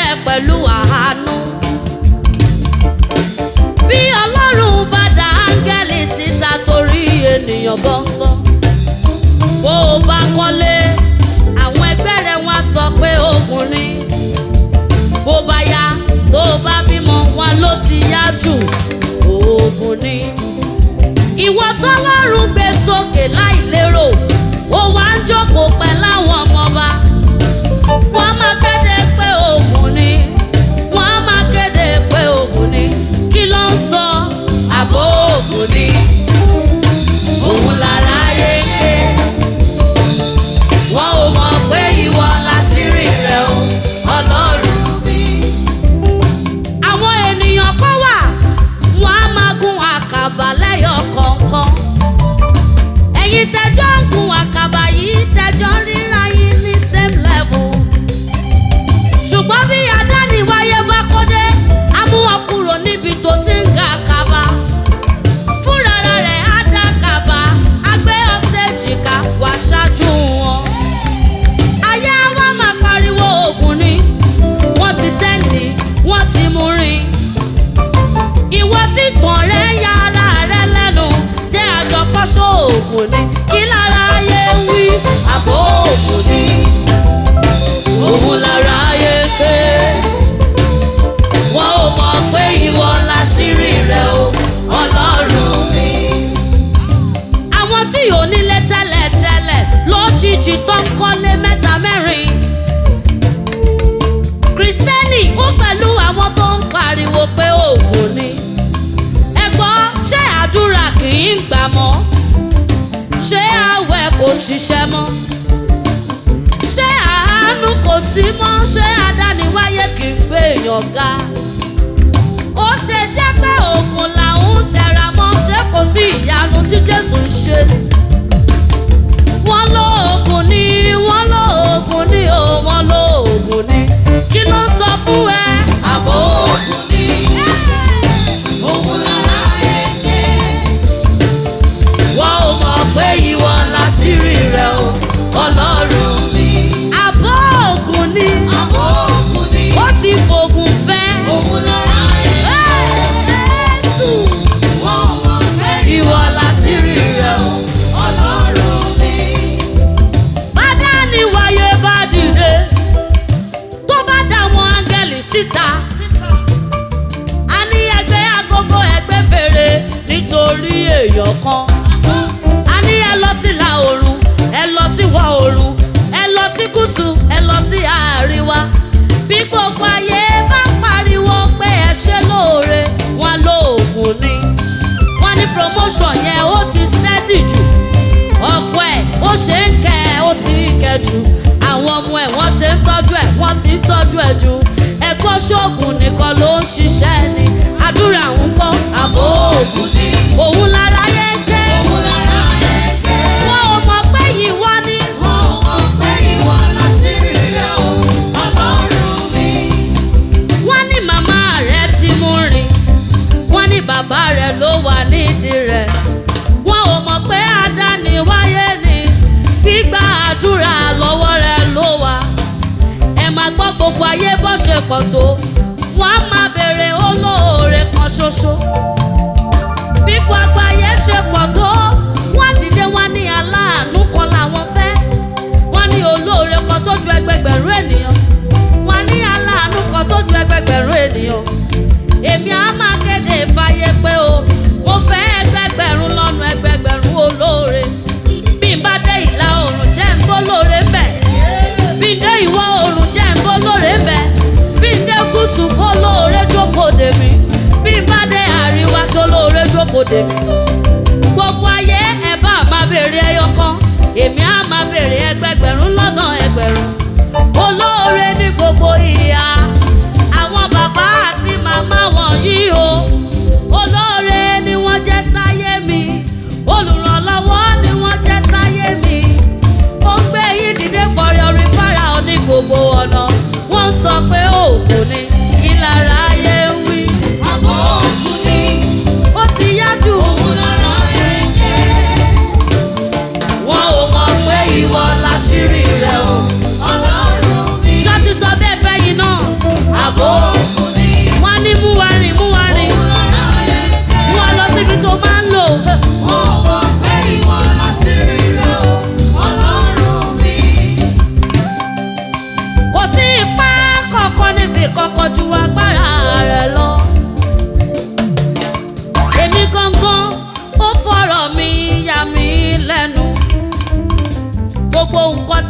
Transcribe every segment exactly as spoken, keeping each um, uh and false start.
pẹ̀lú àánú. Bí Ọlọ́run bá dá áńgẹ́lì síta torí ènìyàn gbọ̀ngàn, bó o bá kọ́lé àwọn ẹgbẹ́ rẹ̀ wọ́n sọ pé ogun ni. Bó bá yá tó bá bímọ wọn ló ti yá jù, ogun ni. Ìwọ tọ́lọ́run gbé sókè láìlérò, ó wá ń jókòó pẹ̀lú àwọn ọmọọba. Wọ́n máa kéde pé ogun ni, wọ́n máa kéde pé ogun ni. Kí ló ń sọ? Àbò ogun ni, òun lára ayé ké. Wọ́n ò mọ̀ pé ìwọ láṣírí rẹ̀ o, Ọlọ́run mi. Àwọn ènìyàn kan wà, wọ́n á máa gun àkàbà lẹ́yọ kọ̀ọ̀kan. Ẹ̀yin tẹ́jọ́ ń gun àkàbà yìí, tẹ́jọ́ ríra yín ní same level. Ṣùgbọ́n bí adániwáyé bá kó dé, á mú wọn kúrò níbi tó ti ń ga àkàbà. Fúnra rẹ̀ á dá àkàbà, á gbé ọ̀sẹ̀ jìkà wá ṣáájú wọn. Ayé wa máa pariwo ogun ni, wọ́n ti tẹ́ǹdì, wọ́n ti mú rin. Ìwọ tí tàn rẹ̀ ya ara rẹ̀ lẹ́nu, jẹ́ àjọkọ́ṣọ́ ogun ni. Kí lára ayé wí? Àbò ogun ni, òun lára ayé ké. Wọ́n ò mọ̀ pé ìwọ láṣírí rẹ̀ o, Ọlọ́run mi. Àwọn tí ò nílé tẹ́lẹ̀tẹ́lẹ̀ lójijì tó ń kọ́lé mẹ́ta mẹ́rin. Kristẹni ó pẹ̀lú àwọn tó ń pariwo pé ogun ni. Ẹ gbọ́, ṣé àdúrà kì í gbà mọ́? Ṣé àwẹ̀ kò ṣiṣẹ́ mọ́? Ṣé àánú kò sí mọ́? Ṣé adániwáyé kì í gbé èèyàn ga? Ó ṣe jẹ́ pé ogun làwọn ń tẹra mọ́, ṣé kò sí ìyanu tí Jésù ń ṣe? Wọ́n ló ogun ni, wọ́n ló ogun ni o, wọ́n ló ogun ni. Kí ló ń sọ fún ẹ? Àbò ogun ni, òun lára èké. Wọ́n ò mọ̀ pé ìwọ láṣírí rẹ̀ o, Ọlọ́run mi. Àbò ogun ni, àbò ogun ni. Ó ti fògùn fẹ́, òun lára èké. Jésù, wọ́n ò mọ̀ pé ìwọ láṣírí rẹ̀ o, Ọlọ́run mi. Bádániwáyé bá dìde, tó bá dá wọn áńgẹ́lì síta, a ní ẹgbẹ́ agogo ẹgbẹ́ fèrè nítorí èèyàn kan. A ní ẹ lọ sí ìlà oòrùn, ẹ lọ sí ìwọ̀ oòrùn, ẹ lọ sí gúúsù, ẹ lọ sí àríwá. Bí gbogbo ayé bá pariwo pé ẹ ṣe lóore, wọn lóògùn ni. Wọ́n ní promotion yẹn ó ti steady jù, ọkọ ẹ̀ ó ṣe ń kẹ́ ẹ ó ti ń kẹ́ jù, àwọn ọmọ ẹ̀ wọ́n ṣe ń tọ́jú ẹ̀ wọ́n ti ń tọ́jú ẹ̀ jù. Ẹ̀kọ́ ṣoògùn nìkan ló ń ṣiṣẹ́ ni, àdúrà ń kọ́. Àbò ogun ni, òun lára yé ké. Òun lára yé ké. Wọ́n ò mọ̀ pé ìwọ ni, wọ́n ò mọ̀ pé ìwọ láṣírí rẹ̀ o, Ọlọ́run mi. Wọ́n ní màmá rẹ̀ ti mú rìn, wọ́n ní bàbá rẹ̀ ló wà nídìí rẹ̀. Wọ́n ò mọ̀ pé adániwáyé ni, gbígbà àdúrà lọ́wọ́ rẹ̀ ló wà. Ẹ máa gbọ́ gbogbo ayé bó ṣe pọ̀ tó, wọ́n á máa béèrè olóore kan ṣoṣo. Bí gbogbo ayé ṣe pọ̀ tó, wọ́n dìde wọ́n ní aláàánú kan làwọn fẹ́. Wọ́n ní olóore kan tó ju ẹgbẹgbẹ̀rún ènìyàn, wọ́n ní aláàánú kan tó ju ẹgbẹgbẹ̀rún ènìyàn. Èmi á máa kéde fáyé pé o, mo fẹ́ ẹgbẹgbẹ̀rún lọ́nà ẹgbẹgbẹ̀rún olóore. Bí n bá dé ìlà oòrùn jẹ́ ń bó lóore mbẹ̀, bí n dé ìwọ̀ oòrùn jẹ́ ń bó lóore mbẹ̀, bí n dé gúúsù kó lóore jókòó dè mí, bí n bá dé àríwá kó lóore jókòó dè mí. Gbogbo ayé ẹ bá máa béèrè ẹyọ kan, èmi á máa béèrè ẹgbẹgbẹ̀rún lọ́nà ẹgbẹ̀rún. Olóore ní gbogbo ìhà, àwọn bàbá àti màmá wọ̀nyí o, olóore ni wọ́n jẹ́ sáyé mi, olùrànlọ́wọ́ ni wọ́n jẹ́ sáyé mi. Ó gbé yín dìde fọ̀rẹ́ orin fara ọ ní gbogbo ọ̀nà. Wọ́n ń sọ pé oògùn ni, kí lára ayé ń wí? Àbò oògùn ni, ó ti yá jù, òun lára èké. Wọ́n ò mọ̀ pé ìwọ láṣírí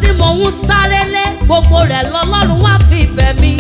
mò ń sáré lé gbogbo rẹ̀ lọ́lọ́run wá fi bẹ̀ mí.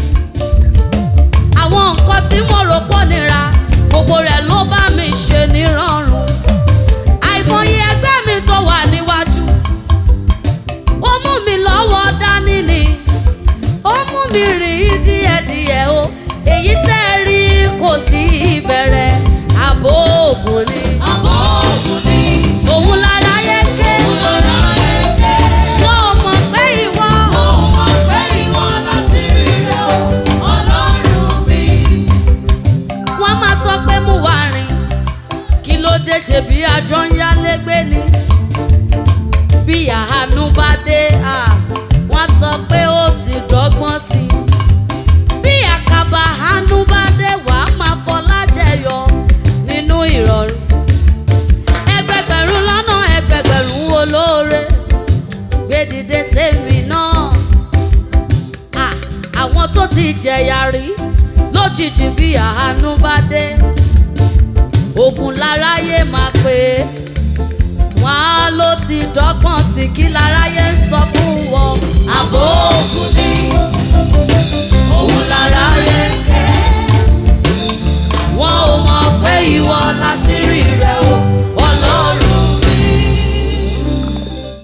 Àwọn nǹkan tí mo rò pọ̀ nira gbogbo rẹ̀ ló bá mi ṣe nírọ̀rùn. Àìmọye ẹgbẹ́ mi tó wà níwájú ó mú mi lọ́wọ́ dání ni, ó mú mi rìn díẹ̀díẹ̀ o. Èyí tẹ́ ẹ rí kò tí ì bẹ̀rẹ̀, àbò ògùn ni. Àbò ògùn ni. Òun lára yẹ ké. Òun lára yẹ ké. Wọ́n ò mọ̀ pé ìwọ. Wọ́n ò mọ̀ pé ìwọ láṣírí rẹ̀ o, Ọlọ́run mi. Wọ́n máa sọ pé mo wà rìn, kí ló dé ṣe bí àjọ ń yálégbé ni. Bí àánú bá dé, wọ́n sọ pé ó ti dọ́gbọ́n sí i. Bí àkàbà àánú bá dé, wàá máa fọlá jẹyọ nínú ìrọ̀rùn. Ẹgbẹgbẹ̀rún lọ́nà ẹgbẹgbẹ̀rún olóore gbé dìde sẹ́mi náà. Àwọn tó ti jẹ̀yà rí lójijì bí àánú bá dé, ògùn láráyé máa pè é, wọ́n á ló ti dọ́gbọ́n sí kí láráyé